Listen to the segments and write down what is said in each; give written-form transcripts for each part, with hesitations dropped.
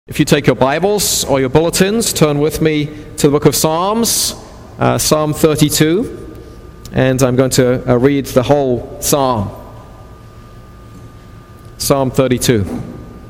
If you take your Bibles or your bulletins, turn with me to the book of Psalms, Psalm 32, and I'm going to read the whole psalm. Psalm 32.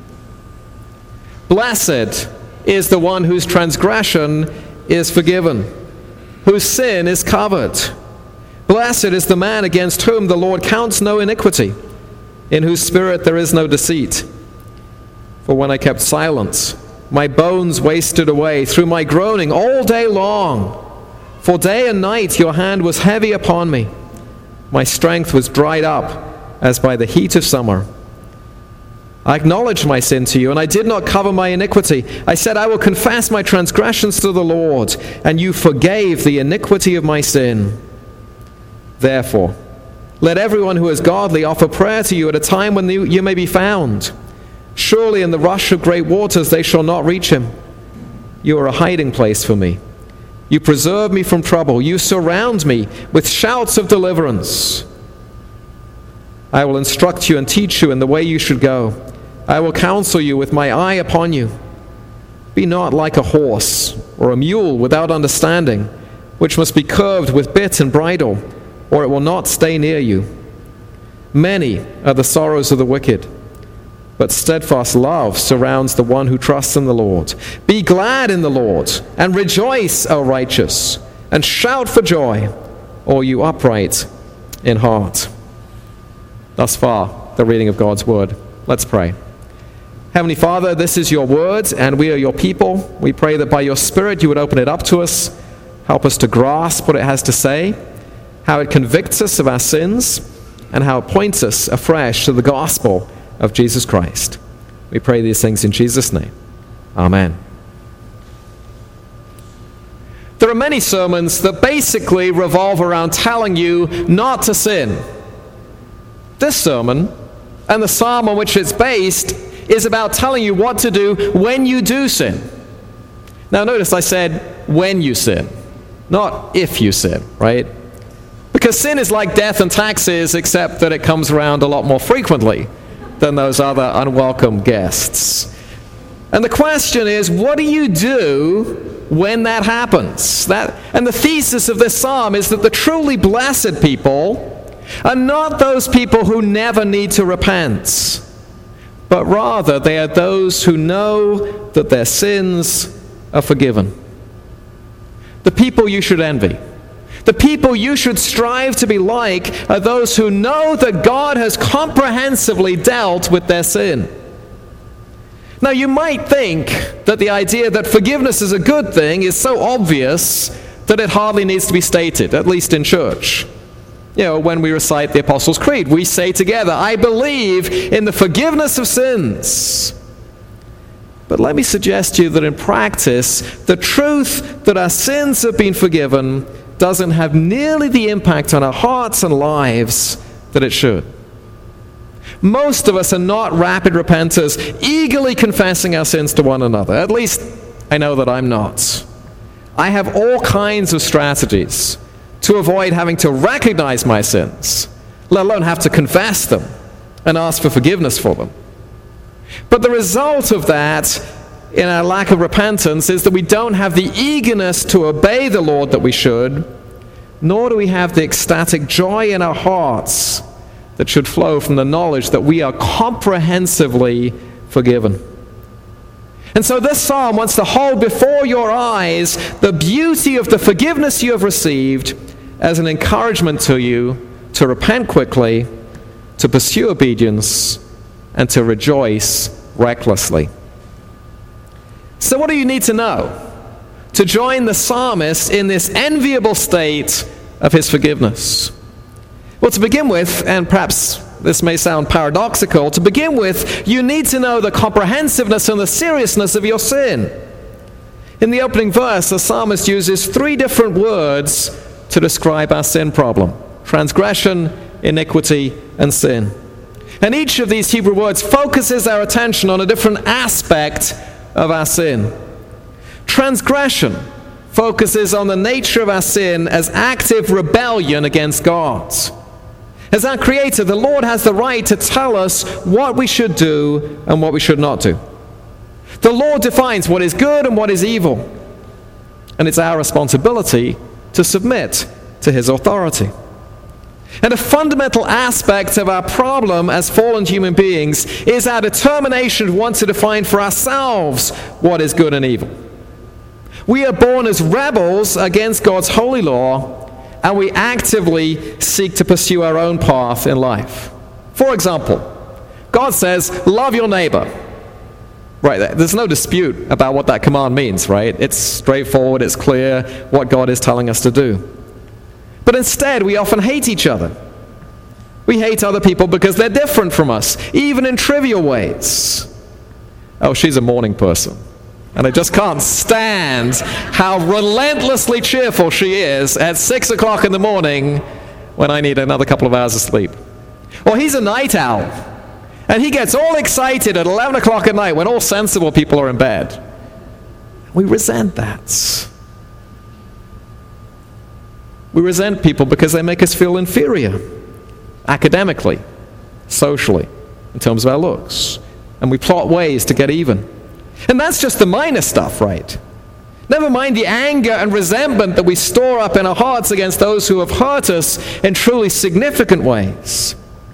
Blessed is the one whose transgression is forgiven, whose sin is covered. Blessed is the man against whom the Lord counts no iniquity, in whose spirit there is no deceit. For when I kept silence, my bones wasted away through my groaning all day long. For day and night your hand was heavy upon me. My strength was dried up as by the heat of summer. I acknowledged my sin to you, and I did not cover my iniquity. I said, I will confess my transgressions to the Lord, and you forgave the iniquity of my sin. Therefore, let everyone who is godly offer prayer to you at a time when you may be found. Surely in the rush of great waters they shall not reach him. You are a hiding place for me. You preserve me from trouble. You surround me with shouts of deliverance. I will instruct you and teach you in the way you should go. I will counsel you with my eye upon you. Be not like a horse or a mule without understanding, which must be curbed with bit and bridle, or it will not stay near you. Many are the sorrows of the wicked, but steadfast love surrounds the one who trusts in the Lord. Be glad in the Lord, and rejoice, O righteous, and shout for joy, all you upright in heart. Thus far, the reading of God's word. Let's pray. Heavenly Father, this is your word, and we are your people. We pray that by your Spirit you would open it up to us, help us to grasp what it has to say, how it convicts us of our sins, and how it points us afresh to the gospel of Jesus Christ. We pray these things in Jesus' name. Amen. There are many sermons that basically revolve around telling you not to sin. This sermon, and the psalm on which it's based, is about telling you what to do when you do sin. Now notice I said when you sin, not if you sin, right? Because sin is like death and taxes, except that it comes around a lot more frequently than those other unwelcome guests. And the question is, what do you do when that happens? And the thesis of this psalm is that the truly blessed people are not those people who never need to repent, but rather they are those who know that their sins are forgiven. The people you should envy, the people you should strive to be like, are those who know that God has comprehensively dealt with their sin. Now, you might think that the idea that forgiveness is a good thing is so obvious that it hardly needs to be stated, at least in church. You know, when we recite the Apostles' Creed, we say together, I believe in the forgiveness of sins. But let me suggest to you that in practice, the truth that our sins have been forgiven doesn't have nearly the impact on our hearts and lives that it should. Most of us are not rapid repenters, eagerly confessing our sins to one another. At least, I know that I'm not. I have all kinds of strategies to avoid having to recognize my sins, let alone have to confess them and ask for forgiveness for them. But the result of that in our lack of repentance is that we don't have the eagerness to obey the Lord that we should, nor do we have the ecstatic joy in our hearts that should flow from the knowledge that we are comprehensively forgiven. And so this psalm wants to hold before your eyes the beauty of the forgiveness you have received as an encouragement to you to repent quickly, to pursue obedience, and to rejoice recklessly. So what do you need to know to join the psalmist in this enviable state of his forgiveness? Well, to begin with, and perhaps this may sound paradoxical, to begin with, you need to know the comprehensiveness and the seriousness of your sin. In the opening verse, the psalmist uses 3 different words to describe our sin problem: transgression, iniquity, and sin. And each of these Hebrew words focuses our attention on a different aspect of our sin. Transgression focuses on the nature of our sin as active rebellion against God. As our Creator, the Lord has the right to tell us what we should do and what we should not do. The law defines what is good and what is evil, and it's our responsibility to submit to his authority. And a fundamental aspect of our problem as fallen human beings is our determination to want to define for ourselves what is good and evil. We are born as rebels against God's holy law, and we actively seek to pursue our own path in life. For example, God says, love your neighbor. Right, there's no dispute about what that command means, right? It's straightforward, it's clear what God is telling us to do. But instead, we often hate each other. We hate other people because they're different from us, even in trivial ways. Oh, she's a morning person. And I just can't stand how relentlessly cheerful she is at 6 o'clock in the morning when I need another couple of hours of sleep. Or he's a night owl, and he gets all excited at 11 o'clock at night when all sensible people are in bed. We resent that. We resent people because they make us feel inferior, academically, socially, in terms of our looks. And we plot ways to get even. And that's just the minor stuff, right? Never mind the anger and resentment that we store up in our hearts against those who have hurt us in truly significant ways.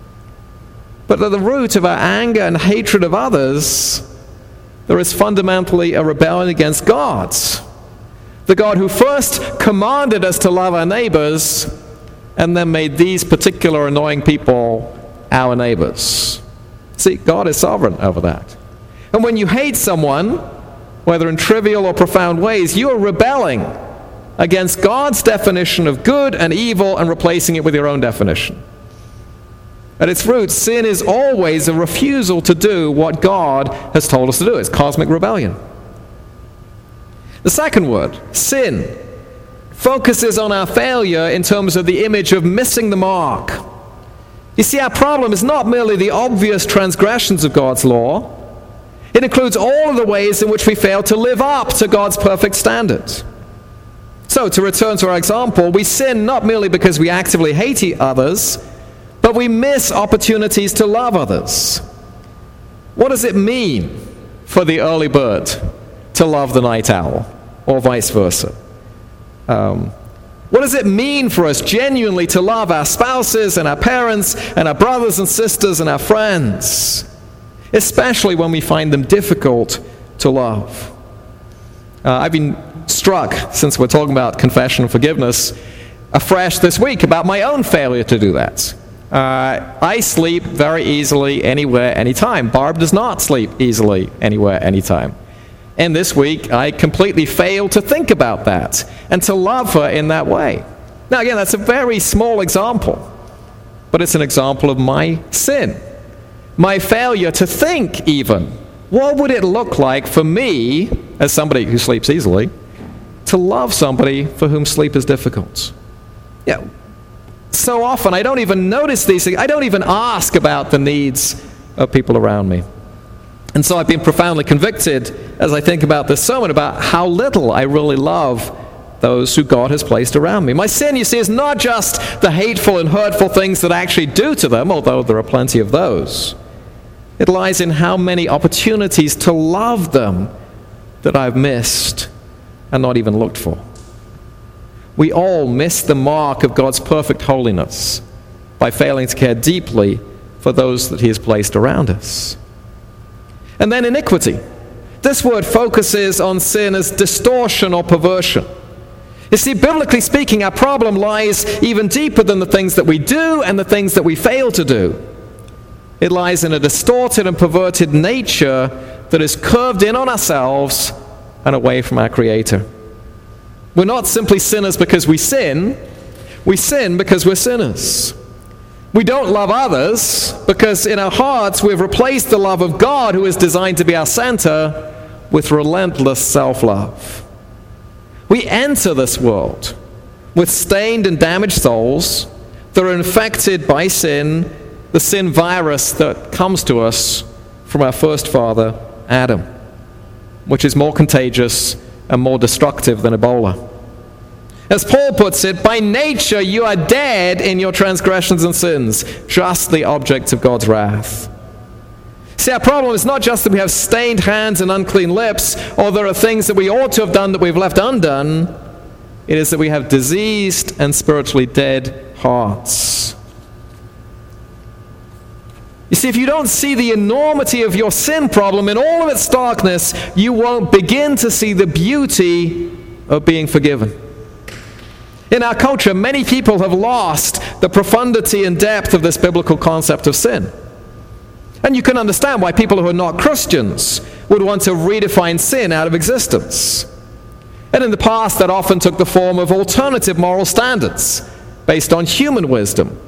But at the root of our anger and hatred of others, there is fundamentally a rebellion against God. The God who first commanded us to love our neighbors and then made these particular annoying people our neighbors. See, God is sovereign over that. And when you hate someone, whether in trivial or profound ways, you are rebelling against God's definition of good and evil and replacing it with your own definition. At its root, sin is always a refusal to do what God has told us to do. It's cosmic rebellion. The second word, sin, focuses on our failure in terms of the image of missing the mark. You see, our problem is not merely the obvious transgressions of God's law. It includes all of the ways in which we fail to live up to God's perfect standard. So, to return to our example, we sin not merely because we actively hate others, but we miss opportunities to love others. What does it mean for the early bird to love the night owl, or vice versa? What does it mean for us genuinely to love our spouses and our parents and our brothers and sisters and our friends, especially when we find them difficult to love? I've been struck, since we're talking about confession and forgiveness, afresh this week about my own failure to do that. I sleep very easily anywhere, anytime. Barb does not sleep easily anywhere, anytime. And this week, I completely failed to think about that and to love her in that way. Now, again, that's a very small example, but it's an example of my sin. My failure to think even, what would it look like for me, as somebody who sleeps easily, to love somebody for whom sleep is difficult? Yeah. So often, I don't even notice these things. I don't even ask about the needs of people around me. And so I've been profoundly convicted as I think about this sermon about how little I really love those who God has placed around me. My sin, you see, is not just the hateful and hurtful things that I actually do to them, although there are plenty of those. It lies in how many opportunities to love them that I've missed and not even looked for. We all miss the mark of God's perfect holiness by failing to care deeply for those that He has placed around us. And then iniquity. This word focuses on sin as distortion or perversion. You see, biblically speaking, our problem lies even deeper than the things that we do and the things that we fail to do. It lies in a distorted and perverted nature that is curved in on ourselves and away from our Creator. We're not simply sinners because we sin because we're sinners. We don't love others because in our hearts we've replaced the love of God, who is designed to be our center, with relentless self-love. We enter this world with stained and damaged souls that are infected by sin, the sin virus that comes to us from our first father, Adam, which is more contagious and more destructive than Ebola. As Paul puts it, by nature you are dead in your transgressions and sins, justly objects of God's wrath. See, our problem is not just that we have stained hands and unclean lips, or there are things that we ought to have done that we've left undone. It is that we have diseased and spiritually dead hearts. You see, if you don't see the enormity of your sin problem in all of its darkness, you won't begin to see the beauty of being forgiven. In our culture, many people have lost the profundity and depth of this biblical concept of sin. And you can understand why people who are not Christians would want to redefine sin out of existence. And in the past, that often took the form of alternative moral standards based on human wisdom,